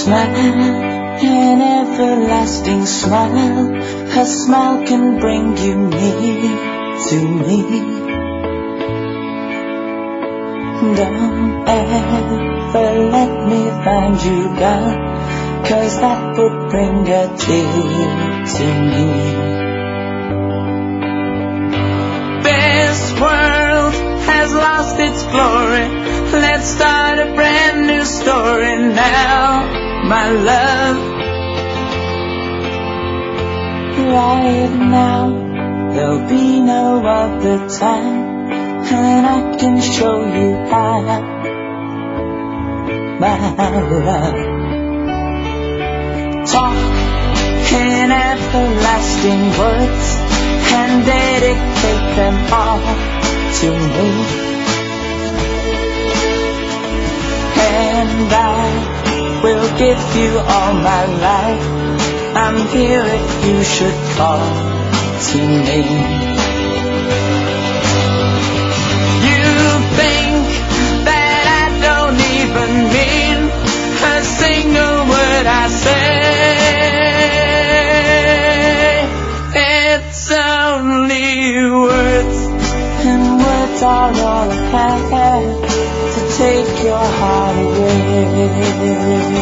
smile, an everlasting smile. Her smile can bring you near to me. Don't ever let me find you gone, 'cause that would bring a tear to me. This world has lost its glory. Let's start a brand new story now, my love. Right now, there'll be no other time, and I can show you how, my love. Talk in everlasting words and dedicate them all to me. And I will give you all my life. I'm here if you should call to me. You think that I don't even mean a single word I say. It's only words, and words are all I have to take your heart away.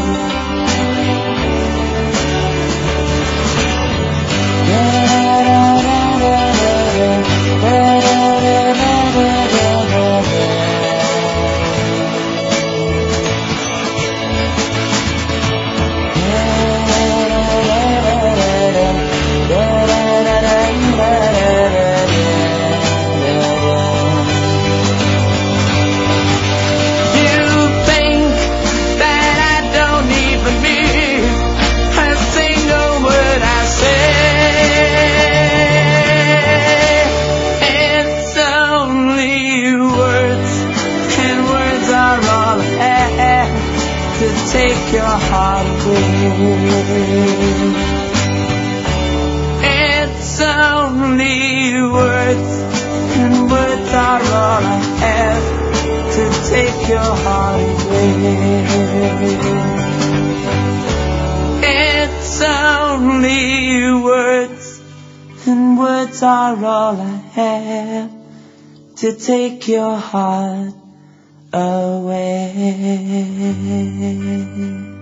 Take your heart away. It's only words, and words are all I have to take your heart away. It's only words, and words are all I have to take your heart away.